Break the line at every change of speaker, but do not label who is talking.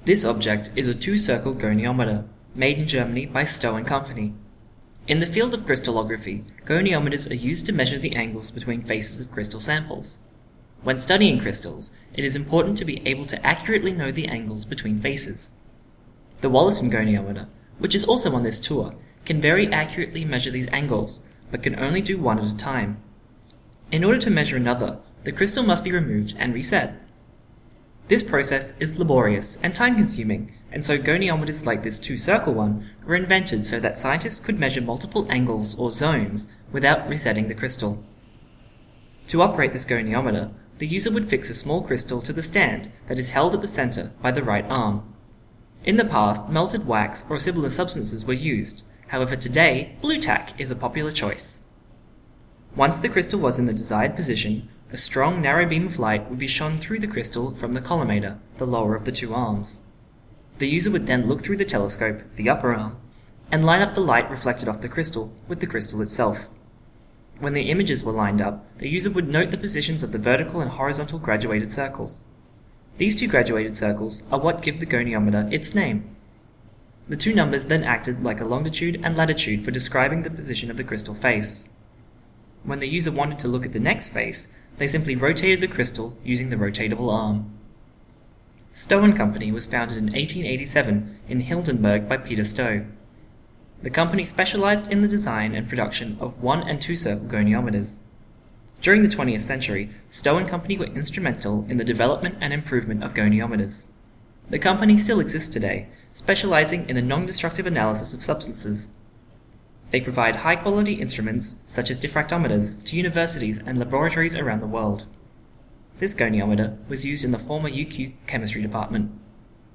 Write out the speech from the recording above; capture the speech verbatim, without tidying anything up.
This object is a two-circle goniometer, made in Germany by Stowe and Company. In the field of crystallography, goniometers are used to measure the angles between faces of crystal samples. When studying crystals, it is important to be able to accurately know the angles between faces. The Wollaston goniometer, which is also on this tour, can very accurately measure these angles, but can only do one at a time. In order to measure another, the crystal must be removed and reset. This process is laborious and time-consuming, and so goniometers like this two-circle one were invented so that scientists could measure multiple angles or zones without resetting the crystal. To operate this goniometer, the user would fix a small crystal to the stand that is held at the center by the right arm. In the past, melted wax or similar substances were used. However, today, blue tack is a popular choice. Once the crystal was in the desired position, a strong narrow beam of light would be shone through the crystal from the collimator, the lower of the two arms. The user would then look through the telescope, the upper arm, and line up the light reflected off the crystal with the crystal itself. When the images were lined up, the user would note the positions of the vertical and horizontal graduated circles. These two graduated circles are what give the goniometer its name. The two numbers then acted like a longitude and latitude for describing the position of the crystal face. When the user wanted to look at the next face, they simply rotated the crystal using the rotatable arm. Stowe and Company was founded in eighteen eighty-seven in Hildenberg by Peter Stowe. The company specialized in the design and production of one- and two-circle goniometers. During the twentieth century, Stowe and Company were instrumental in the development and improvement of goniometers. The company still exists today, specializing in the non-destructive analysis of substances. They provide high-quality instruments, such as diffractometers, to universities and laboratories around the world. This goniometer was used in the former U Q chemistry department.